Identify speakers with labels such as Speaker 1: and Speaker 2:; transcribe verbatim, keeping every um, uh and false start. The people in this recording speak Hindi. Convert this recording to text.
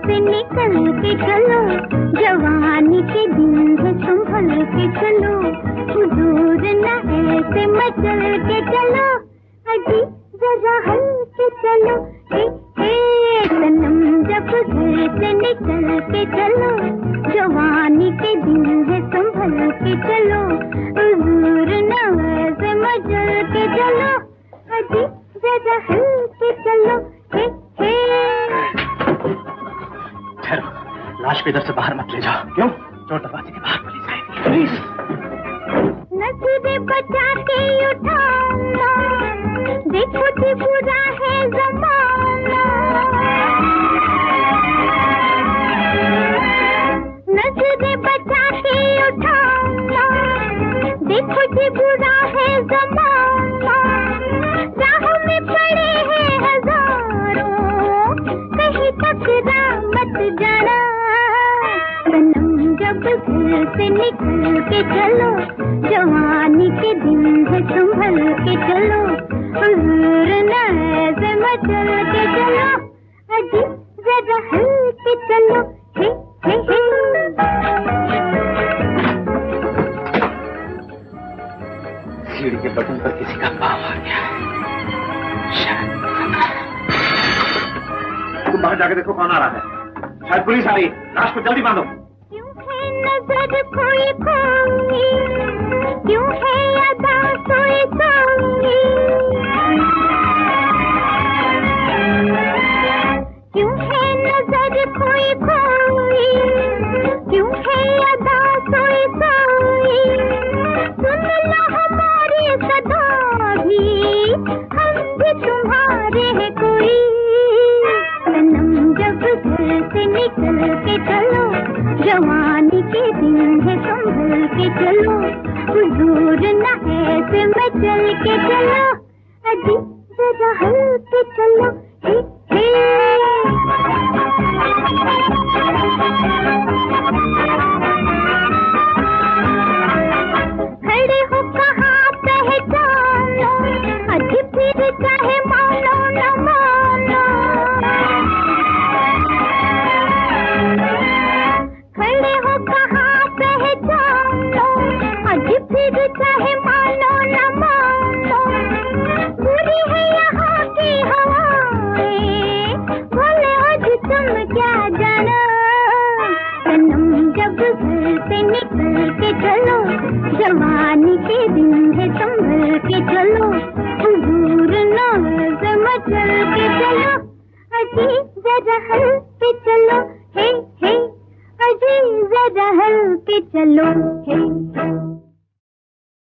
Speaker 1: से निकल के चलो, जवानी के दिन है संभल के चलो, हुजूर न ऐसे मचल के चलो, अजी जरा हल के चलो, हे हे सनम जब घर से निकल के चलो, जवानी के दिन है संभल के चलो, हुजूर न ऐसे मचल के चलो, अजी जरा हल के चलो, हे हे।
Speaker 2: ठहरो, लाश को इधर से बाहर मत ले जाओ। क्यों? चोर दरवाजे के बाहर पुलिस आएगी। पुलिस
Speaker 1: नजरे बचा के उठाना, देखो कि बुरा है ज़माना, नजरे बचा के उठाना, देखो कि बुरा है ज़माना, राहों में पड़े हैं हजारों, कहीं टकरा मत जाना, सनम जब घर से निकल के चलो, जवानी के दिन है संभल के चलो, हुजूर न ऐसे मचल के चलो, अजी जरा हल के चलो, हे हे हे।
Speaker 2: सीढ़ी के बटन पर किसी का पाँव आ गया है, शायद तुम बाहर जाके देखो कौन आ रहा है, शायद पुलिस आ रही है, लाश को जल्दी बांधो।
Speaker 1: क्यों है नजर खोई खोई, क्यों है अदा सोई सोई, क्यों है नजर खोई खोई, क्यों है अदा सोई सोई, सुन लो हमारी सदा भी, हम भी तुम्हारे हैं कोई, सनम जब घर से निकल के चलो, जवानी के दिन है संभल के चलो, हुजूर न ऐसे मचल के चलो, अजी जरा हल के चलो, हे हे। खड़े हो कहाँ पहचानो, अजी फिर चाहे मानो न मानो, खड़े हो कहाँ पहचानो, अजी फिर चाहे मानो न मानो, बुरी है यहाँ की हवाएं, बोले अजी तुम क्या जानो, सनम जब घर से निकल के चलो, जवानी के दिन है संभल के चलो, हुजूर न ऐसे मचल के चलो, अजी जरा हल के चलो, हे हे, अजी जरा हल के चलो, हे।